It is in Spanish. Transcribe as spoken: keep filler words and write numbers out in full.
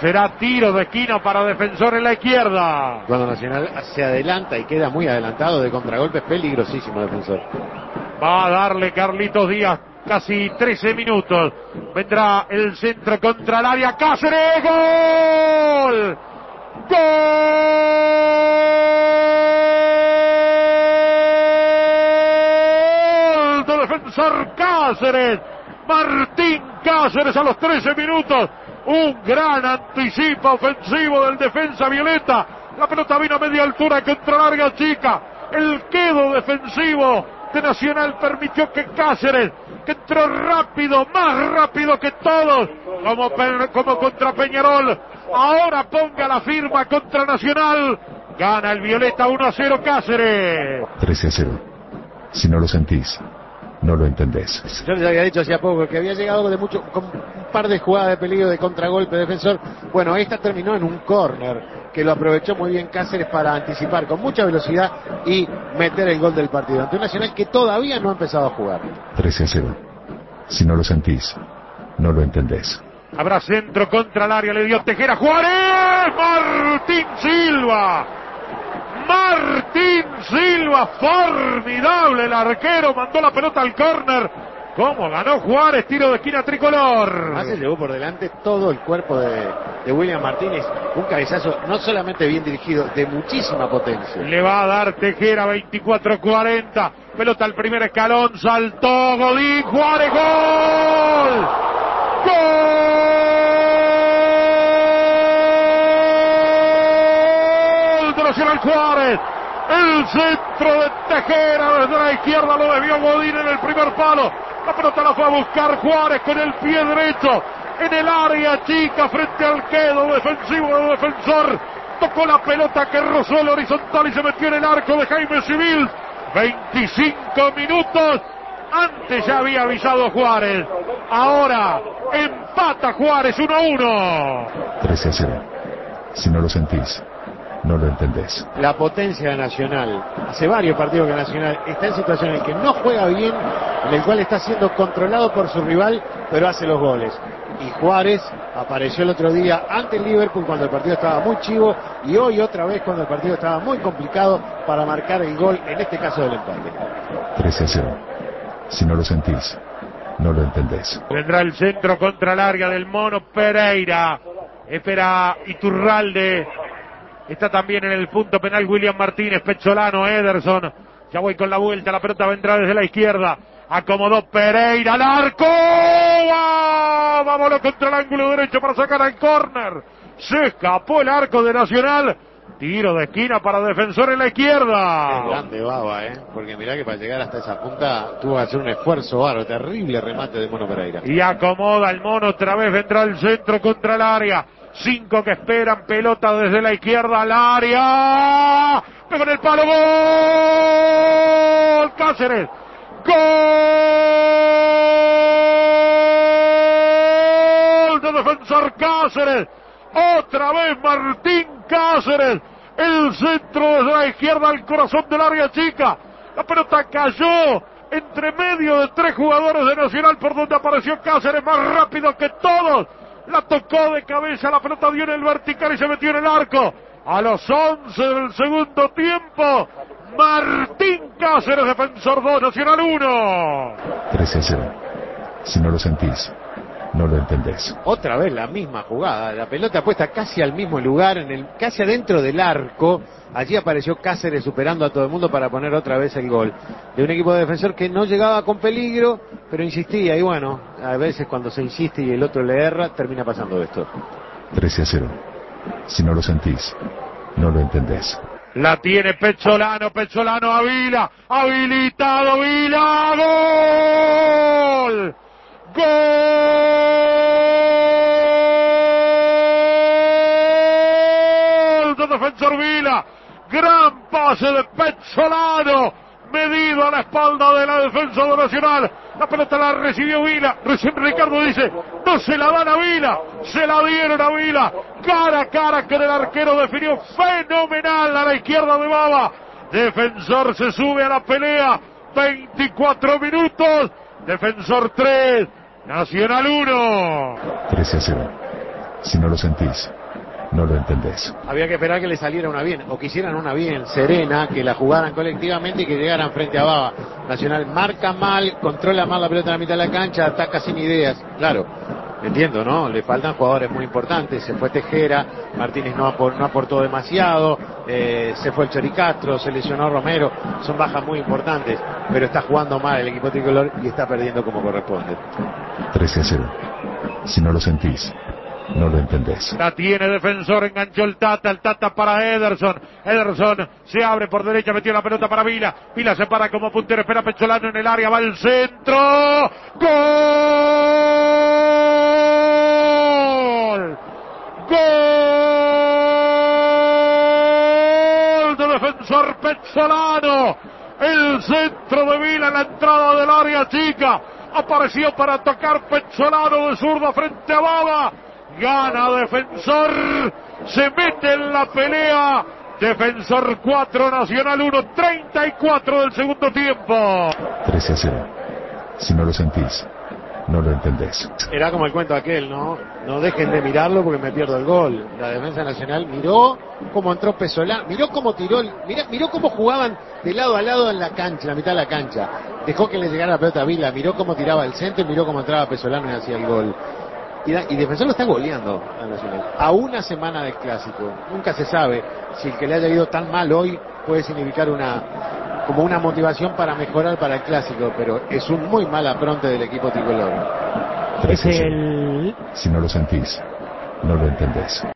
Será tiro de esquina para Defensor en la izquierda. Cuando Nacional se adelanta y queda muy adelantado de contragolpe, es peligrosísimo Defensor. Va a darle Carlitos Díaz casi trece minutos. Vendrá el centro contra el área. Cáceres. ¡Gol! ¡Gol! De Defensor Cáceres. Martín Cáceres a los trece minutos. Un gran anticipo ofensivo del defensa violeta. La pelota vino a media altura contra larga chica. El quedo defensivo de Nacional permitió que Cáceres, que entró rápido, más rápido que todos, como, como contra Peñarol, ahora ponga la firma contra Nacional. Gana el violeta uno a cero Cáceres. trece a cero. Si no lo sentís, no lo entendés. Yo les había dicho hacía poco que había llegado de mucho, con un par de jugadas de peligro de contragolpe Defensor. Bueno, esta terminó en un córner que lo aprovechó muy bien Cáceres para anticipar con mucha velocidad y meter el gol del partido ante un Nacional que todavía no ha empezado a jugar. trece a cero. Si no lo sentís, no lo entendés. Habrá centro contra el área, le dio Tejera. Juárez. Martín Silva. Martín Silva, formidable el arquero, mandó la pelota al córner. ¿Cómo ganó Juárez? Tiro de esquina tricolor. Además se llevó por delante todo el cuerpo de, de William Martínez. Un cabezazo no solamente bien dirigido, de muchísima potencia. Le va a dar Tejera veinticuatro cuarenta. Pelota al primer escalón, saltó Godín. Juárez, gol. ¡Gol! De Nacional Juárez. El centro de Tejera desde la izquierda lo desvió Godín en el primer palo. La pelota la fue a buscar Juárez con el pie derecho en el área chica frente al quedo defensivo de Defensor. Tocó la pelota que rozó el horizontal y se metió en el arco de Jaime Civil. veinticinco minutos. Antes ya había avisado Juárez. Ahora empata Juárez uno a uno. trece a cero. Si no lo sentís, no lo entendés. La potencia de Nacional. Hace varios partidos que Nacional está en situaciones en que no juega bien, en el cual está siendo controlado por su rival, pero hace los goles. Y Juárez apareció el otro día ante el Liverpool cuando el partido estaba muy chivo, y hoy otra vez cuando el partido estaba muy complicado para marcar el gol, en este caso del empate. trece a cero. Si no lo sentís, no lo entendés. Vendrá el centro contra larga del Mono Pereira. Espera Iturralde. Está también en el punto penal William Martínez, Pecholano, Ederson. Ya voy con la vuelta, la pelota vendrá desde la izquierda. Acomodó Pereira al arco. ¡Ah! Vámonos contra el ángulo derecho para sacar al córner. Se escapó el arco de Nacional. Tiro de esquina para Defensor en la izquierda. Es grande Baba, ¿eh? Porque mirá que para llegar hasta esa punta tuvo que hacer un esfuerzo bárbaro. Terrible remate de Mono Pereira. Y acomoda el Mono, otra vez vendrá el centro contra el área. Cinco que esperan, pelota desde la izquierda al área. Pegó en el palo, gol. Cáceres. Gol de Defensor Cáceres. Otra vez Martín Cáceres. El centro desde la izquierda al corazón del área chica. La pelota cayó entre medio de tres jugadores de Nacional, por donde apareció Cáceres más rápido que todos. La tocó de cabeza, la pelota dio en el vertical y se metió en el arco. A los once del segundo tiempo, Martín Cáceres, Defensor dos, Nacional uno. trece a cero. Si no lo sentís, no lo entendés. Otra vez la misma jugada, la pelota puesta casi al mismo lugar, en el, casi adentro del arco. Allí apareció Cáceres superando a todo el mundo para poner otra vez el gol de un equipo de Defensor que no llegaba con peligro, pero insistía. Y bueno, a veces cuando se insiste y el otro le erra, termina pasando esto. trece a cero. Si no lo sentís, no lo entendés. La tiene Pecholano, Pecholano a Vila, habilitado Vila, gol. Gol de Defensor Vila. Gran pase de Pecholano, medido a la espalda de la defensa de Nacional. La pelota la recibió Vila. Recién Ricardo dice, no se la dan a Vila, se la dieron a Vila. Cara a cara con el arquero, definió fenomenal a la izquierda de Baba. Defensor se sube a la pelea. veinticuatro minutos. Defensor tres, Nacional uno. trece a cero. Si no lo sentís, no lo entendés. Había que esperar que le saliera una bien, o que hicieran una bien serena, que la jugaran colectivamente y que llegaran frente a Baba. Nacional marca mal, controla mal la pelota en la mitad de la cancha, ataca sin ideas. Claro, entiendo, ¿no? Le faltan jugadores muy importantes. Se fue Tejera, Martínez no, apor, no aportó demasiado, eh, se fue el Choricastro, se lesionó Romero. Son bajas muy importantes, pero está jugando mal el equipo tricolor y está perdiendo como corresponde. trece a cero. Si no lo sentís, no lo entendés. La tiene Defensor, enganchó el Tata, el Tata para Ederson. Ederson se abre por derecha, metió la pelota para Vila. Vila se para como puntero, espera Pezzolano en el área, va al centro. ¡Gol! ¡Gol de Defensor Pezzolano! El centro de Vila en la entrada del área chica. Apareció para tocar Pezzolano de zurda frente a Baba. Gana Defensor, se mete en la pelea. Defensor cuatro, Nacional uno, treinta y cuatro del segundo tiempo. trece a cero. Si no lo sentís, no lo entendés. Era como el cuento aquel, ¿no? No dejen de mirarlo porque me pierdo el gol. La defensa nacional miró cómo entró Pezzolano, miró cómo tiró, miró, miró cómo jugaban de lado a lado en la cancha, en la mitad de la cancha. Dejó que le llegara la pelota a Vila, miró cómo tiraba el centro y miró cómo entraba Pezzolano y hacía el gol. Y, y Defensor lo está goleando a Nacional. A una semana del clásico. Nunca se sabe si el que le haya ido tan mal hoy puede significar una como una motivación para mejorar para el clásico, pero es un muy mal apronte del equipo tricolor. trece a cero. Si no lo sentís, no lo entendés.